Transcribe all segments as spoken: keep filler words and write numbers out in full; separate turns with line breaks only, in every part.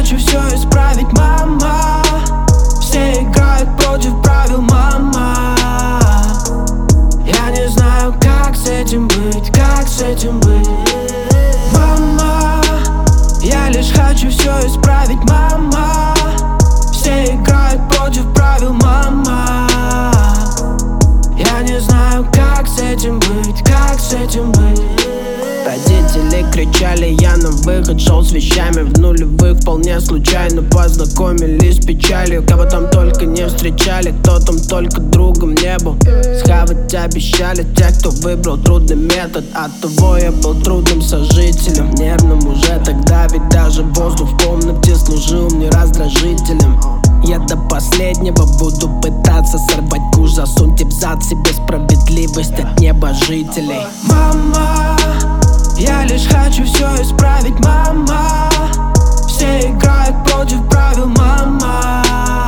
хочу все исправить, мама. Все играют против правил, мама. Я не знаю, как с этим быть, как с этим быть, мама. Я лишь хочу все исправить, мама. Все играют против правил, мама. Я не знаю, как с этим быть, как с этим быть.
Родители кричали, я на выход шел с вещами в нулевых. Вполне случайно познакомились с печалью. Кого там только не встречали, кто там только другом не был. Схавать обещали те, кто выбрал трудный метод. Оттого я был трудным сожителем, нервным уже тогда. Ведь даже воздух в комнате служил мне раздражителем. Я до последнего буду пытаться сорвать куш. Засуньте в зад себе справедливость от небожителей.
Мама, я лишь хочу все исправить, мама. Все играют против правил, мама.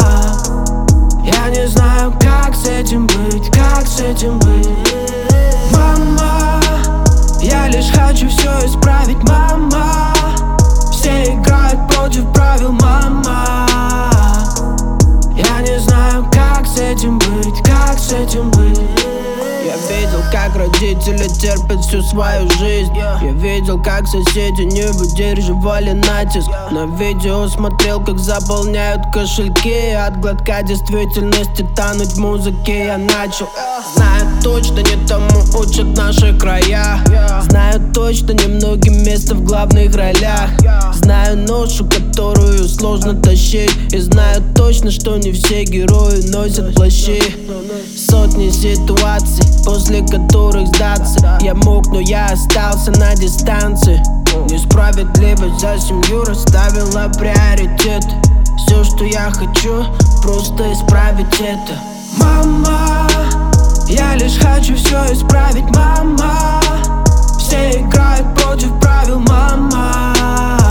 Я не знаю, как с этим быть, как с этим быть, мама. Я лишь хочу все исправить, мама. Все играют против правил, мама. Я не знаю, как с этим быть, как с этим быть.
Я видел, как родители терпят всю свою жизнь. Я видел, как соседи не выдерживали натиск. На видео смотрел, как заполняют кошельки. От глотка действительности тонуть в музыке я начал. Знаю точно, не тому учат наши края. Знаю точно, немногим место в главных ролях. Знаю ношу, которую сложно тащить. И знаю точно, что не все герои носят плащи. Сотни ситуаций, после которых сдаться я мог, но я остался на дистанции. Несправедливость за семью расставила приоритет. Все, что я хочу, просто исправить это.
Мама, я лишь хочу все исправить, мама. Все играют против правил, мама.